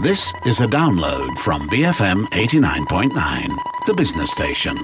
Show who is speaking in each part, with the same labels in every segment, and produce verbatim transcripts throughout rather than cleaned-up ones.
Speaker 1: This is a download from B F M eighty-nine point nine, the business station.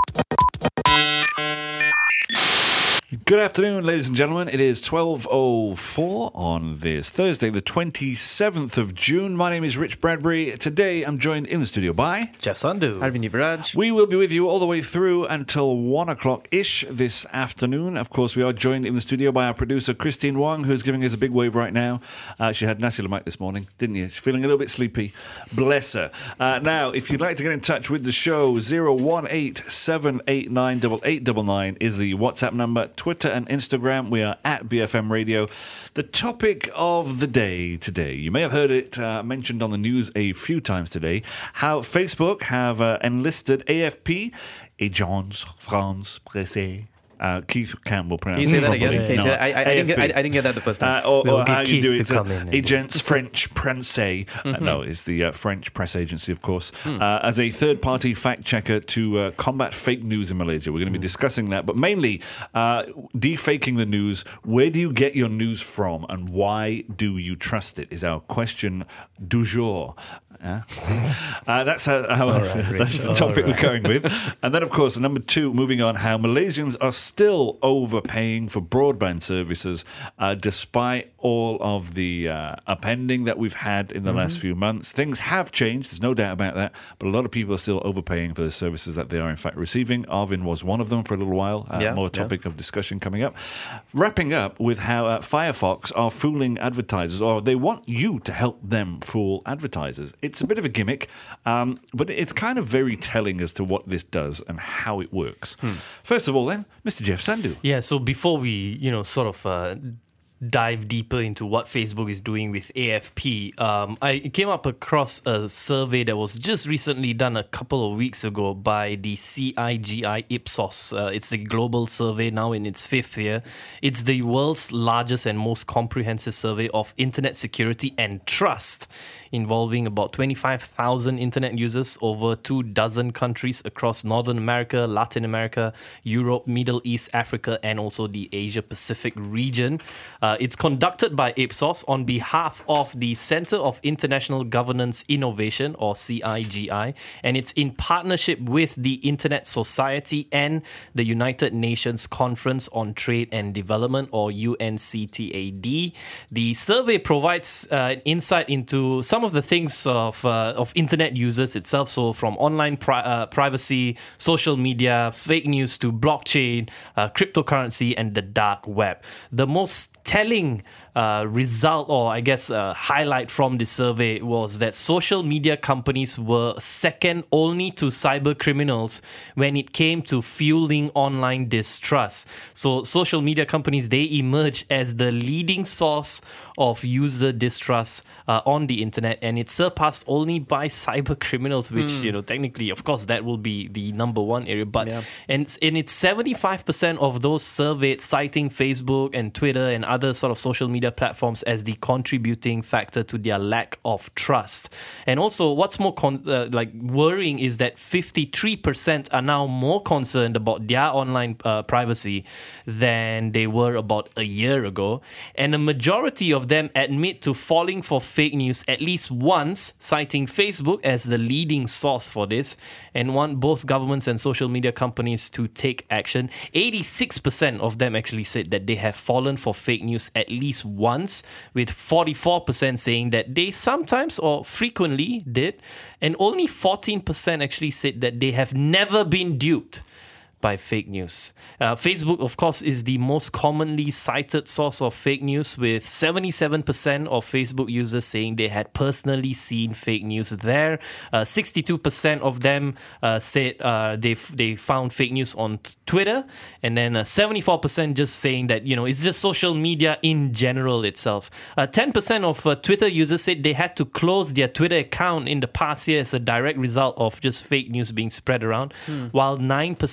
Speaker 2: Good afternoon, ladies and gentlemen. It is twelve oh four on this Thursday, the twenty-seventh of June. My name is Rich Bradbury. Today, I'm joined in the studio by
Speaker 3: Jeff Sandhu.
Speaker 4: Arvind Yuvraj.
Speaker 2: We will be with you all the way through until one o'clock-ish this afternoon. Of course, we are joined in the studio by our producer, Christine Wong, who's giving us a big wave right now. Uh, she had nasi lemak this morning, didn't you? She's feeling a little bit sleepy. Bless her. Uh, now, if you'd like to get in touch with the show, zero one eight seven eight nine eight eight nine nine is the WhatsApp number. Twitter and Instagram, we are at B F M Radio. The topic of the day today, you may have heard it uh, mentioned on the news a few times today, how Facebook have uh, enlisted A F P, Agence France Presse. Uh, Keith Campbell pronounced
Speaker 4: Can you say that
Speaker 2: properly.
Speaker 4: again? Can you
Speaker 2: No,
Speaker 4: say that? I, I, I, didn't get, I, I didn't get that the first time.
Speaker 2: Uh, or
Speaker 3: We'll
Speaker 2: or
Speaker 3: get
Speaker 2: how you
Speaker 3: Keith
Speaker 2: do
Speaker 3: to
Speaker 2: it,
Speaker 3: come in and-
Speaker 2: Agence French Presse. Uh, no, it's the uh, French press agency, of course, uh, as a third-party fact-checker to uh, combat fake news in Malaysia. We're going to be discussing that, but mainly uh, defaking the news. Where do you get your news from, and why do you trust it? Is our question du jour. Yeah. Uh, that's, how, how,
Speaker 3: right,
Speaker 2: that's the topic
Speaker 3: right.
Speaker 2: we're going with. And then, of course, number two, moving on, how Malaysians are still overpaying for broadband services uh, despite all of the uh, upending that we've had in the mm-hmm. last few months. Things have changed, there's no doubt about that, but a lot of people are still overpaying for the services that they are in fact receiving. Arvin was one of them for a little while. Uh,
Speaker 4: yeah,
Speaker 2: more topic
Speaker 4: yeah.
Speaker 2: of discussion coming up. Wrapping up with how uh, Firefox are fooling advertisers, or they want you to help them fool advertisers. It's a bit of a gimmick, um, but it's kind of very telling as to what this does and how it works. Hmm. First of all, then, Mister Jeff Sandhu.
Speaker 3: Yeah, so before we, you know, sort of uh, dive deeper into what Facebook is doing with A F P, um, I came up across a survey that was just recently done a couple of weeks ago by the C I G I Ipsos. Uh, it's the global survey now in its fifth year. It's the world's largest and most comprehensive survey of internet security and trust, involving about twenty-five thousand internet users over two dozen countries across Northern America, Latin America, Europe, Middle East, Africa, and also the Asia-Pacific region. Uh, it's conducted by Ipsos on behalf of the Center of International Governance Innovation, or C I G I, and it's in partnership with the Internet Society and the United Nations Conference on Trade and Development, or U N C T A D. The survey provides uh, an insight into some of the things of uh, of internet users itself, so from online pri- uh, privacy, social media, fake news to blockchain, uh, cryptocurrency, and the dark web. The most telling uh, result, or I guess uh, highlight from the survey, was that social media companies were second only to cyber criminals when it came to fueling online distrust. So social media companies, they emerge as the leading source of user distrust uh, on the internet, and it's surpassed only by cyber criminals, which, mm. you know, technically, of course, that will be the number one area. But yeah. and, and it's seventy-five percent of those surveyed citing Facebook and Twitter and other sort of social media platforms as the contributing factor to their lack of trust. And also, what's more con- uh, like worrying is that fifty-three percent are now more concerned about their online uh, privacy than they were about a year ago, and a majority of them admit to falling for fake news at least once, citing Facebook as the leading source for this, and want both governments and social media companies to take action. eighty-six percent of them actually said that they have fallen for fake news at least once, with forty-four percent saying that they sometimes or frequently did, and only fourteen percent actually said that they have never been duped by fake news. Uh, Facebook, of course, is the most commonly cited source of fake news, with seventy-seven percent of Facebook users saying they had personally seen fake news there. Uh, sixty-two percent of them uh, said uh, they they found fake news on t- Twitter, and then uh, seventy-four percent just saying that, you know, it's just social media in general itself. Uh, ten percent of uh, Twitter users said they had to close their Twitter account in the past year as a direct result of just fake news being spread around, hmm. while nine percent of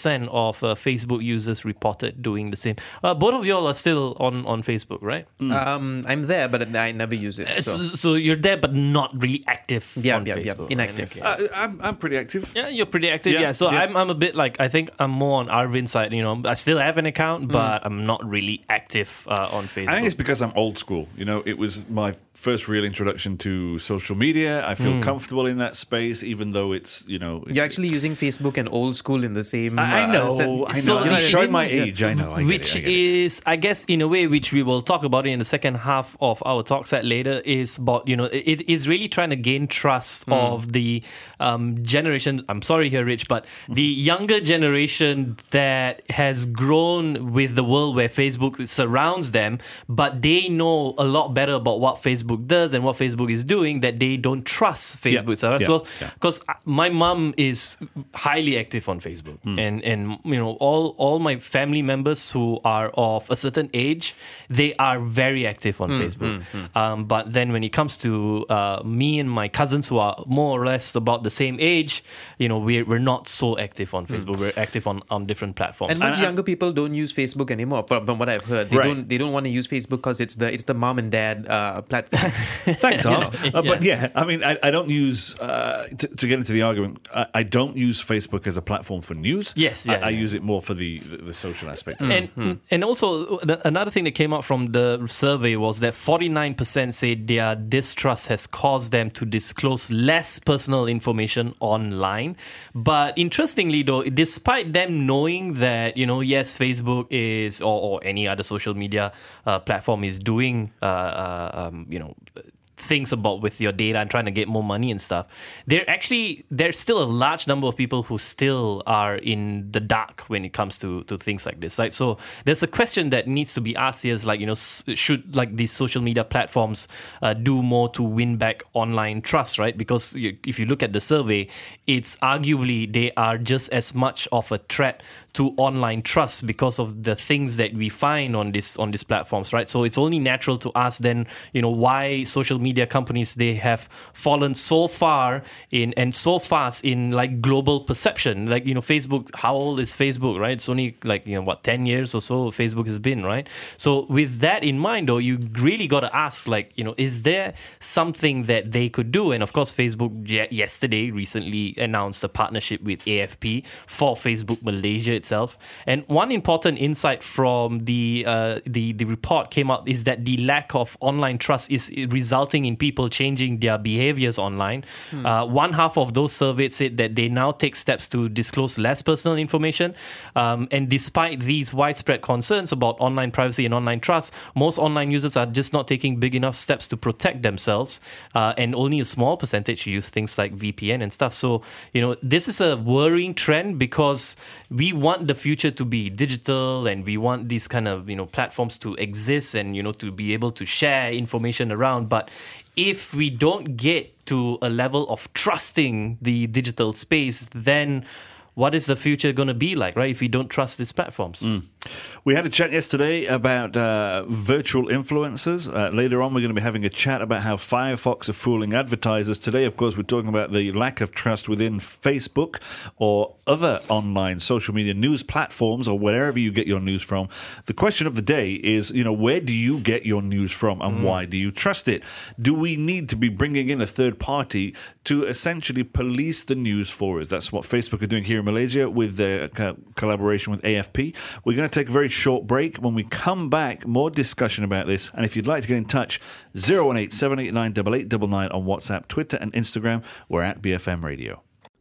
Speaker 3: of uh, Facebook users reported doing the same. Uh, both of y'all are still on, on Facebook, right?
Speaker 4: Mm. Um, I'm there, but I never use it. So,
Speaker 3: so, so you're there, but not really active
Speaker 4: yeah,
Speaker 3: on
Speaker 4: yeah,
Speaker 3: Facebook.
Speaker 4: Yeah, inactive.
Speaker 2: Uh, I'm, I'm pretty active.
Speaker 3: Yeah, you're pretty active. Yeah,
Speaker 2: Yeah,
Speaker 3: so
Speaker 2: yeah.
Speaker 3: I'm I'm a bit like, I think I'm more on Arvin's side. You know, I still have an account, but mm. I'm not really active uh, on Facebook.
Speaker 2: I think it's because I'm old school. You know, it was my first real introduction to social media. I feel mm. comfortable in that space, even though it's, you know...
Speaker 4: You're actually using Facebook and old school in the same...
Speaker 2: I know,
Speaker 4: uh,
Speaker 2: I know.
Speaker 3: So
Speaker 2: I'm showing my age, I know. I
Speaker 3: which
Speaker 2: it, I
Speaker 3: is, I guess, in a way, which we will talk about in the second half of our talk set later, is about, you know, it is really trying to gain trust mm. of the um, generation... I'm sorry here, Rich, but the younger generation that has grown with the world where Facebook surrounds them, but they know a lot better about what Facebook does and what Facebook is doing, that they don't trust Facebook.
Speaker 2: Yeah. Yeah.
Speaker 3: So,
Speaker 2: Yeah.
Speaker 3: because my mom is highly active on Facebook, mm. and and you know all all my family members who are of a certain age, they are very active on mm, Facebook. Mm, mm. Um, but then when it comes to uh, me and my cousins who are more or less about the same age, you know, we're we're not so active on Facebook. Mm. We're active on, on different platforms.
Speaker 4: And much younger people don't use Facebook anymore. From, from what I've heard, they
Speaker 2: right.
Speaker 4: don't they don't want to use Facebook because it's the it's the mom and dad uh, platform.
Speaker 2: Thanks, Arv. Uh, but yeah, I mean, I, I don't use uh, to, to get into the argument. I, I don't use Facebook as a platform for news.
Speaker 3: Yes, yeah,
Speaker 2: I, I
Speaker 3: yeah.
Speaker 2: use it more for the the, the social aspect.
Speaker 3: Mm. And mm. and also another thing that came out from the survey was that forty-nine percent say their distrust has caused them to disclose less personal information online. But interestingly, though, despite them knowing that, you know, yes, Facebook is or, or any other social media uh, platform is doing, uh, uh, um, you know, things about with your data and trying to get more money and stuff, there actually there's still a large number of people who still are in the dark when it comes to to things like this, right? So there's a question that needs to be asked here, is like, you know, should like these social media platforms uh, do more to win back online trust, right? Because you, if you look at the survey, it's arguably they are just as much of a threat to online trust because of the things that we find on this on these platforms, right? So it's only natural to ask then, you know, why social media companies, they have fallen so far in and so fast in like global perception. Like, you know, Facebook, how old is Facebook, right? It's only like, you know, what, ten years or so Facebook has been, right? So with that in mind, though, you really got to ask, like, you know, is there something that they could do? And of course, Facebook yesterday recently announced a partnership with A F P for Facebook Malaysia itself. And one important insight from the uh, the the report came out is that the lack of online trust is resulting in people changing their behaviors online. Hmm. Uh, one half of those surveyed said that they now take steps to disclose less personal information. Um, and despite these widespread concerns about online privacy and online trust, most online users are just not taking big enough steps to protect themselves. Uh, and only a small percentage use things like V P N and stuff. So, you know, this is a worrying trend because we want the future to be digital and we want these kind of, you know, platforms to exist and, you know, to be able to share information around. But if we don't get to a level of trusting the digital space, then what is the future going to be like, right, if we don't trust these platforms?
Speaker 2: Mm. We had a chat yesterday about uh, virtual influencers. Uh, later on, we're going to be having a chat about how Firefox are fooling advertisers. Today, of course, we're talking about the lack of trust within Facebook or other online social media news platforms or wherever you get your news from. The question of the day is, you know, where do you get your news from and mm. why do you trust it? Do we need to be bringing in a third party to essentially police the news for us? That's what Facebook are doing here in Malaysia with their co- collaboration with A F P. We're going to take a very short break. When we come back, more discussion about this. And if you'd like to get in touch, zero one eight, seven eight nine, eight eight nine nine on WhatsApp, Twitter and Instagram. We're at B F M Radio.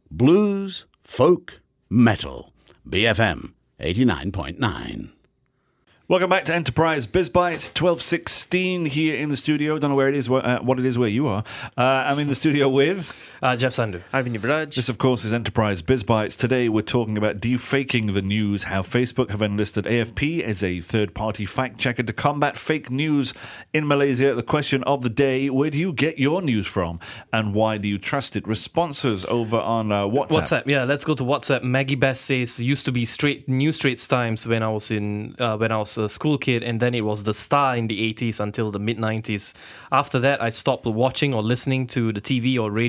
Speaker 1: Blues, folk, metal. B F M eighty-nine point nine.
Speaker 2: Welcome back to Enterprise BizBytes, twelve sixteen here in the studio. Don't know where it is, uh, what it is where you are. Uh, I'm in the studio with...
Speaker 3: Uh, Jeff Sandhu.
Speaker 4: Arvind Yuvraj.
Speaker 2: This, of course, is Enterprise BizBytes. Today, we're talking about defaking the news, how Facebook have enlisted A F P as a third-party fact-checker to combat fake news in Malaysia. The question of the day, where do you get your news from and why do you trust it? Responses over on uh, WhatsApp.
Speaker 3: WhatsApp, yeah, let's go to WhatsApp. Maggie Best says, used to be straight New Straits Times when I was in uh, when I was a school kid, and then it was The Star in the eighties until the mid-nineties. After that, I stopped watching or listening to the T V or radio.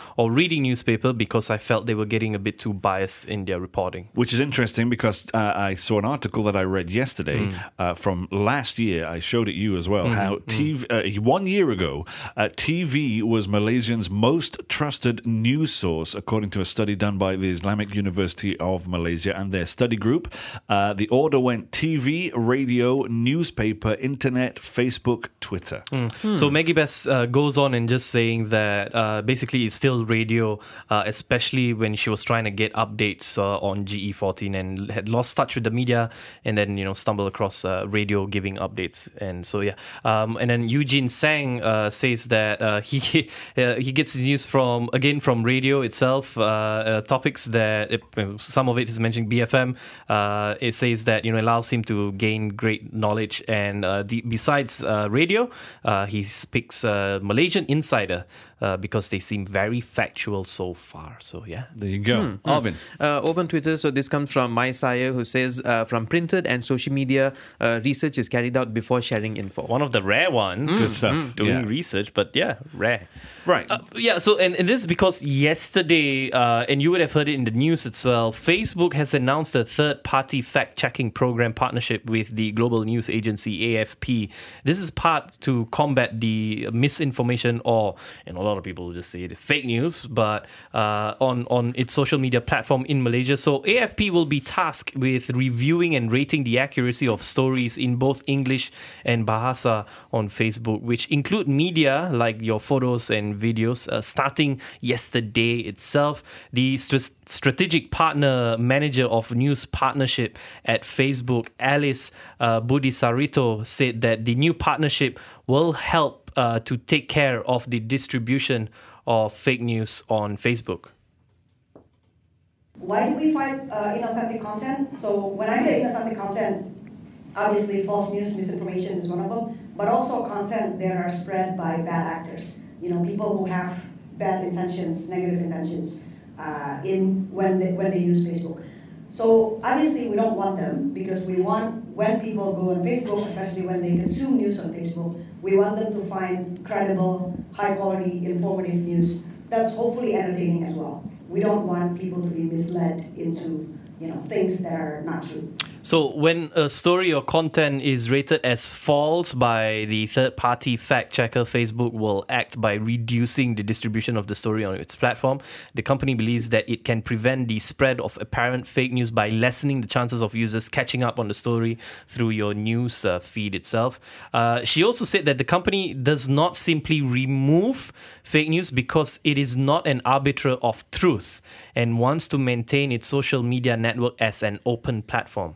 Speaker 3: or reading newspaper because I felt they were getting a bit too biased in their reporting.
Speaker 2: Which is interesting because uh, I saw an article that I read yesterday
Speaker 3: Mm.
Speaker 2: uh, from last year. I showed it you as well.
Speaker 3: Mm-hmm.
Speaker 2: How T V uh, one year ago, uh, T V was Malaysians' most trusted news source, according to a study done by the Islamic University of Malaysia and their study group. Uh, the order went T V, radio, newspaper, internet, Facebook, Twitter.
Speaker 3: Mm. So Maggie Bess uh, goes on and just saying that uh, basically it's still radio, uh, especially when she was trying to get updates uh, on G E fourteen and had lost touch with the media, and then you know stumbled across uh, radio giving updates. And so yeah, um, and then Eugene Sang uh, says that uh, he uh, he gets his news from again from radio itself. Uh, uh, topics that it, some of it is mentioning B F M. Uh, it says that you know allows him to gain great knowledge, and uh, the, besides uh, radio, uh, he speaks uh, Malaysian Insider. Uh, because they seem very factual so far. So, yeah.
Speaker 2: There you go. Arvin.
Speaker 4: Uh, over on Twitter, so this comes from My Sire, who says, uh, from printed and social media, uh, research is carried out before sharing info.
Speaker 3: One of the rare ones.
Speaker 2: Good stuff.
Speaker 3: Doing
Speaker 2: Yeah.
Speaker 3: research, but yeah, rare.
Speaker 2: Right.
Speaker 3: Uh, yeah, so, and, and this is because yesterday, uh, and you would have heard it in the news itself, Facebook has announced a third-party fact-checking program partnership with the global news agency A F P. This is part to combat the misinformation or, and a lot of people just say it, fake news, but uh, on, on its social media platform in Malaysia. So A F P will be tasked with reviewing and rating the accuracy of stories in both English and Bahasa on Facebook, which include media like your photos and videos. Uh, starting yesterday itself, the st- strategic partner manager of news partnership at Facebook, Alice uh, Budisarito, said that the new partnership will help Uh, to take care of the distribution of fake news on Facebook.
Speaker 5: Why do we fight uh, inauthentic content? So when I say inauthentic content, obviously false news, misinformation is one of them, but also content that are spread by bad actors. You know, people who have bad intentions, negative intentions, uh, in when they, when they use Facebook. So obviously we don't want them because we want when people go on Facebook, especially when they consume news on Facebook, we want them to find credible, high quality, informative news that's hopefully entertaining as well. We don't want people to be misled into, you know, things that are not true.
Speaker 3: So when a story or content is rated as false by the third-party fact-checker, Facebook will act by reducing the distribution of the story on its platform. The company believes that it can prevent the spread of apparent fake news by lessening the chances of users catching up on the story through your news uh, feed itself. Uh, she also said that the company does not simply remove fake news because it is not an arbiter of truth and wants to maintain its social media network as an open platform.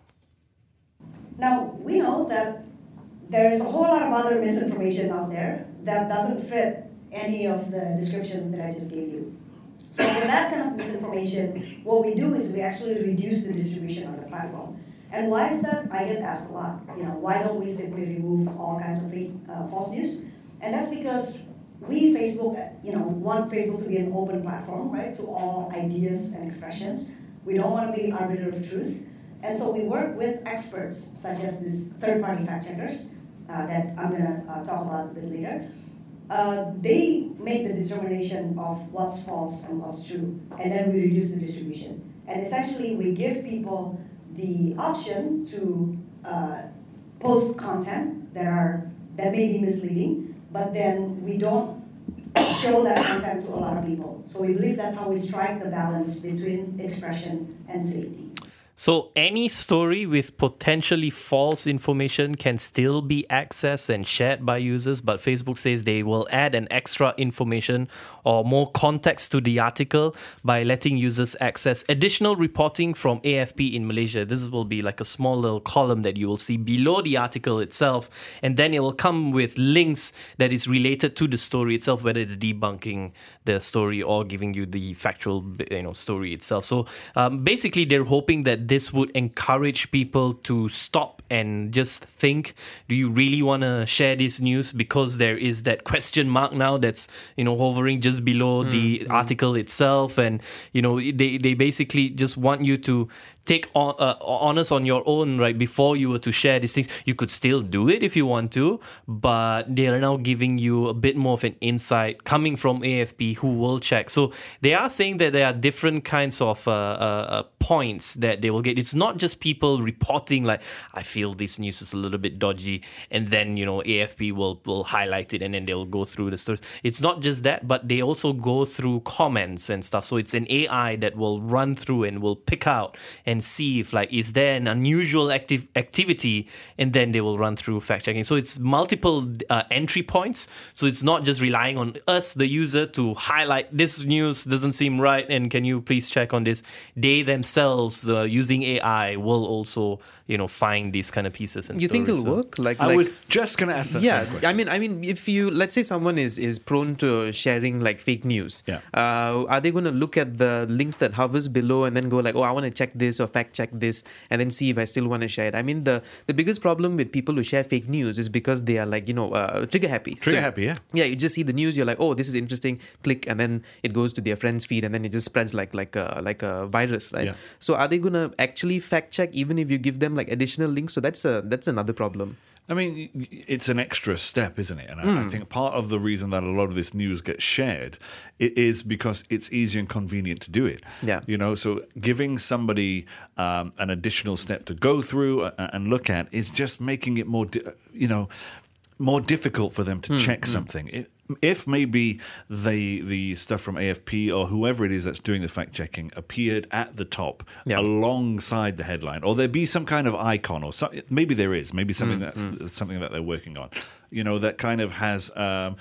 Speaker 5: Now, we know that there's a whole lot of other misinformation out there that doesn't fit any of the descriptions that I just gave you. So with that kind of misinformation, what we do is we actually reduce the distribution on the platform. And why is that? I get asked a lot. You know, why don't we simply remove all kinds of fake, uh, false news? And that's because we, Facebook, you know, want Facebook to be an open platform, right, to all ideas and expressions. We don't want to be arbiter of truth. And so we work with experts, such as these third-party fact-checkers uh, that I'm going to uh, talk about a bit later. Uh, they make the determination of what's false and what's true, and then we reduce the distribution. And essentially, we give people the option to uh, post content that are that may be misleading, but then we don't show that content to a lot of people. So we believe that's how we strike the balance between expression and safety.
Speaker 3: So any story with potentially false information can still be accessed and shared by users, but Facebook says they will add an extra information or more context to the article by letting users access additional reporting from A F P in Malaysia. This will be like a small little column that you will see below the article itself, and then it will come with links that is related to the story itself, whether it's debunking the story or giving you the factual, you know, story itself. So um, basically, they're hoping that this would encourage people to stop and just think, do you really want to share this news? Because there is that question mark now that's, you know, hovering just below mm, the mm. article itself. And, you know, they, they basically just want you to take on, uh, honors on your own, right? Before you were to share these things, you could still do it if you want to, but they are now giving you a bit more of an insight coming from A F P, who will check. So they are saying that there are different kinds of uh, uh, points that they will get. It's not just people reporting like, I feel this news is a little bit dodgy, and then, you know, A F P will, will highlight it and then they'll go through the stories. It's not just that, but they also go through comments and stuff. So it's an A I that will run through and will pick out and see if, like, is there an unusual active activity, and then they will run through fact checking. So it's multiple uh, entry points. So it's not just relying on us, the user, to highlight this news doesn't seem right and can you please check on this. They themselves, the using A I, will also, you know, find these kind of pieces and
Speaker 4: you
Speaker 3: stories.
Speaker 4: think it'll
Speaker 3: so.
Speaker 4: work? Like,
Speaker 2: I
Speaker 4: like,
Speaker 2: was just going to ask that
Speaker 4: yeah,
Speaker 2: same question.
Speaker 4: I mean, I mean, if you, let's say someone is is prone to sharing like fake news,
Speaker 2: yeah.
Speaker 4: uh, are they going to look at the link that hovers below and then go like, oh, I want to check this or fact check this, and then see if I still want to share it? I mean, the the biggest problem with people who share fake news is because they are like, you know, uh, trigger happy.
Speaker 2: Trigger
Speaker 4: so,
Speaker 2: happy, yeah.
Speaker 4: Yeah, you just see the news, you're like, oh, this is interesting, click, and then it goes to their friend's feed, and then it just spreads like like a like a virus, right?
Speaker 2: Yeah.
Speaker 4: So are they going to actually fact check even if you give them like additional links? So that's a that's another problem.
Speaker 2: I mean, it's an extra step, isn't it? And I,
Speaker 4: Mm.
Speaker 2: I think part of the reason that a lot of this news gets shared it is because it's easy and convenient to do it.
Speaker 4: Yeah.
Speaker 2: You know, so giving somebody um, an additional step to go through and look at is just making it more, di- you know, more difficult for them to mm, check mm. something. It, if maybe the the stuff from A F P or whoever it is that's doing the fact checking appeared at the top
Speaker 4: yeah.
Speaker 2: alongside the headline, or there be some kind of icon, or some, maybe there is, maybe something
Speaker 4: mm,
Speaker 2: that's
Speaker 4: mm.
Speaker 2: something that they're working on, you know, that kind of has um,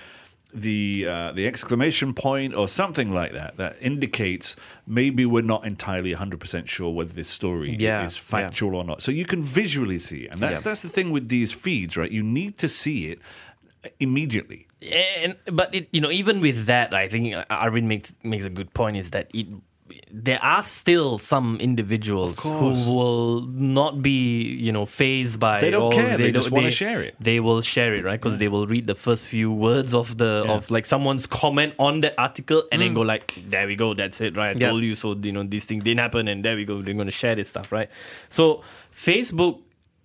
Speaker 2: the uh, the exclamation point or something like that that indicates maybe we're not entirely one hundred percent sure whether this story
Speaker 4: yeah,
Speaker 2: is factual
Speaker 4: yeah.
Speaker 2: or not. So you can visually see it, and that's
Speaker 4: yeah.
Speaker 2: that's the thing with these feeds, right? You need to see it immediately.
Speaker 3: And but it, you know, even with that, I think Arvind makes makes a good point. Is that it? There are still some individuals who will not be, you know, fazed by.
Speaker 2: They don't
Speaker 3: all,
Speaker 2: care. They,
Speaker 3: they
Speaker 2: just
Speaker 3: don't,
Speaker 2: want
Speaker 3: they,
Speaker 2: to share it.
Speaker 3: They will share it, right? Because yeah. they will read the first few words of the
Speaker 2: yeah.
Speaker 3: of like someone's comment on that article, and mm. then go like, "There we go. That's it, right? I
Speaker 4: yeah.
Speaker 3: told you so. You know, this thing didn't happen, and there we go. They're going to share this stuff, right?" So Facebook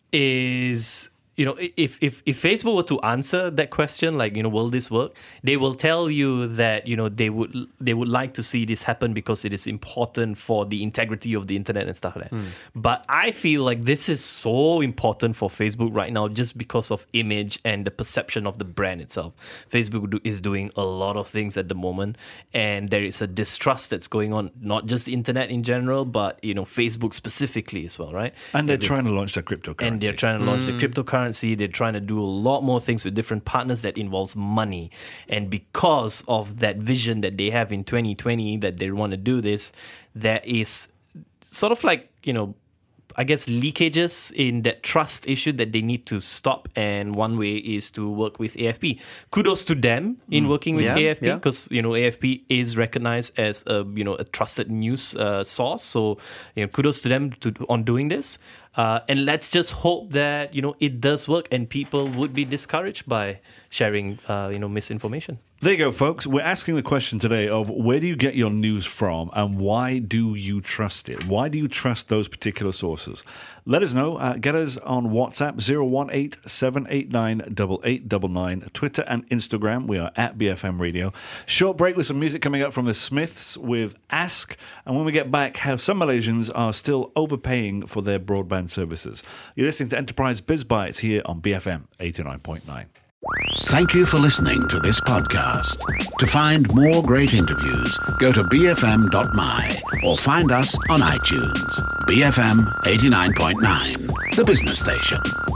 Speaker 3: is. You know, if, if if Facebook were to answer that question, like, you know, will this work? They will tell you that, you know, they would they would like to see this happen because it is important for the integrity of the internet and stuff like that. Mm. But I feel like this is so important for Facebook right now just because of image and the perception of the brand itself. Facebook do, is doing a lot of things at the moment, and there is a distrust that's going on, not just the internet in general, but, you know, Facebook specifically as well, right?
Speaker 2: And they're and trying they, to launch their cryptocurrency.
Speaker 3: And they're trying to launch
Speaker 4: mm.
Speaker 3: the cryptocurrency. They're trying to do a lot more things with different partners that involves money. And because of that vision that they have in twenty twenty that they want to do this, there is sort of like, you know, I guess leakages in that trust issue that they need to stop. And one way is to work with A F P. Kudos to them in mm. working with
Speaker 4: yeah,
Speaker 3: A F P
Speaker 4: yeah.
Speaker 3: because, you know, A F P is recognized as a, you know, a trusted news uh, source. So, you know, kudos to them to, on doing this. Uh, and let's just hope that, you know, it does work and people would be discouraged by sharing, uh, you know, misinformation.
Speaker 2: There you go, folks. We're asking the question today of where do you get your news from and why do you trust it? Why do you trust those particular sources? Let us know. Uh, get us on WhatsApp, zero one eight seven eight nine eight eight nine nine. Twitter and Instagram, we are at B F M Radio. Short break with some music coming up from the Smiths with Ask. And when we get back, how some Malaysians are still overpaying for their broadband services. You're listening to Enterprise Biz Bites here on B F M eighty-nine point nine.
Speaker 1: Thank you for listening to this podcast. To find more great interviews, go to b f m dot m y or find us on iTunes. B F M eighty-nine point nine, the business station.